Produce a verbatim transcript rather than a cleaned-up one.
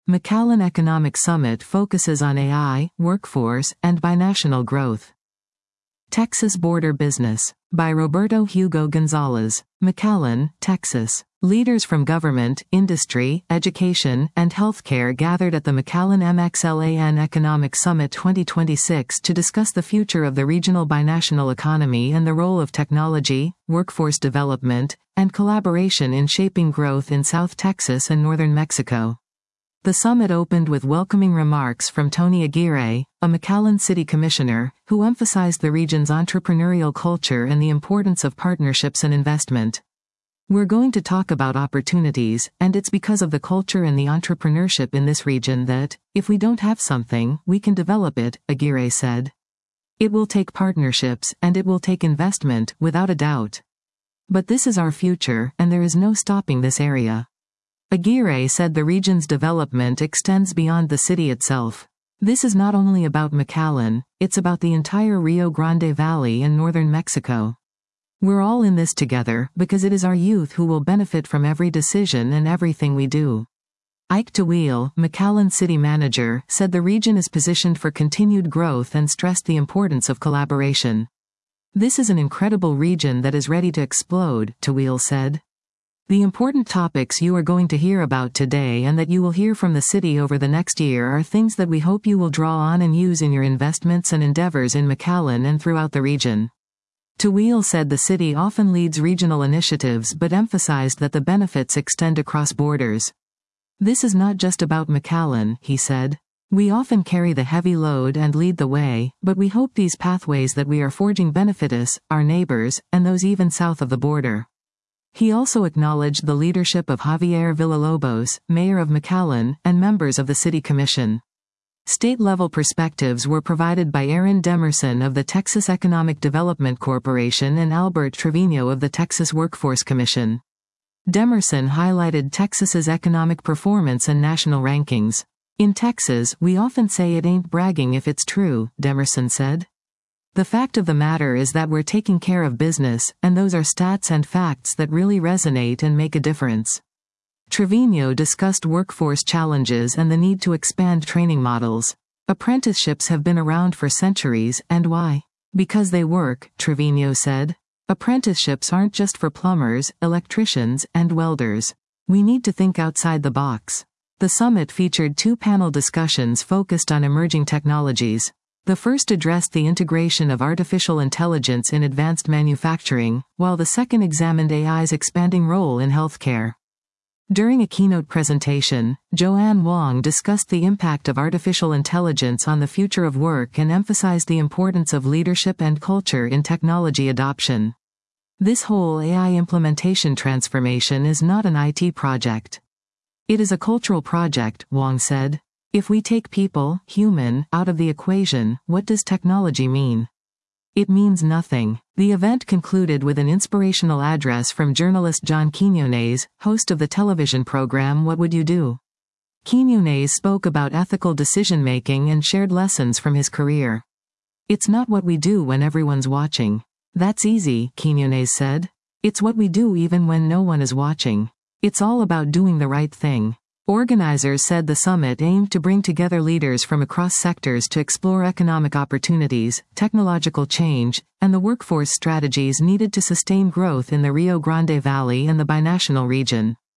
McAllen Economic Summit focuses on A I, workforce, and binational growth. Texas Border Business. By Roberto Hugo Gonzalez. McAllen, Texas. Leaders from government, industry, education, and healthcare gathered at the McAllen MXLAN Economic Summit twenty twenty-six to discuss the future of the regional binational economy and the role of technology, workforce development, and collaboration in shaping growth in South Texas and northern Mexico. The summit opened with welcoming remarks from Tony Aguirre, a McAllen City Commissioner, who emphasized the region's entrepreneurial culture and the importance of partnerships and investment. "We're going to talk about opportunities, and it's because of the culture and the entrepreneurship in this region that, if we don't have something, we can develop it," Aguirre said. "It will take partnerships, and it will take investment, without a doubt. But this is our future, and there is no stopping this area." Aguirre said the region's development extends beyond the city itself. "This is not only about McAllen, it's about the entire Rio Grande Valley and northern Mexico. We're all in this together, because it is our youth who will benefit from every decision and everything we do." Ike Tawil, McAllen city manager, said the region is positioned for continued growth and stressed the importance of collaboration. "This is an incredible region that is ready to explode," Tawil said. "The important topics you are going to hear about today and that you will hear from the city over the next year are things that we hope you will draw on and use in your investments and endeavors in McAllen and throughout the region." Tawil said the city often leads regional initiatives but emphasized that the benefits extend across borders. "This is not just about McAllen," he said. "We often carry the heavy load and lead the way, but we hope these pathways that we are forging benefit us, our neighbors, and those even south of the border." He also acknowledged the leadership of Javier Villalobos, mayor of McAllen, and members of the city commission. State-level perspectives were provided by Aaron Demerson of the Texas Economic Development Corporation and Albert Trevino of the Texas Workforce Commission. Demerson highlighted Texas's economic performance and national rankings. "In Texas, we often say it ain't bragging if it's true," Demerson said. "The fact of the matter is that we're taking care of business, and those are stats and facts that really resonate and make a difference." Trevino discussed workforce challenges and the need to expand training models. "Apprenticeships have been around for centuries, and why? Because they work," Trevino said. "Apprenticeships aren't just for plumbers, electricians, and welders. We need to think outside the box." The summit featured two panel discussions focused on emerging technologies. The first addressed the integration of artificial intelligence in advanced manufacturing, while the second examined A I's expanding role in healthcare. During a keynote presentation, Joanne Wong discussed the impact of artificial intelligence on the future of work and emphasized the importance of leadership and culture in technology adoption. "This whole A I implementation transformation is not an I T project. It is a cultural project," Wong said. "If we take people, human, out of the equation, what does technology mean? It means nothing." The event concluded with an inspirational address from journalist John Quinones, host of the television program What Would You Do? Quinones spoke about ethical decision-making and shared lessons from his career. "It's not what we do when everyone's watching. That's easy," Quinones said. "It's what we do even when no one is watching. It's all about doing the right thing." Organizers said the summit aimed to bring together leaders from across sectors to explore economic opportunities, technological change, and the workforce strategies needed to sustain growth in the Rio Grande Valley and the binational region.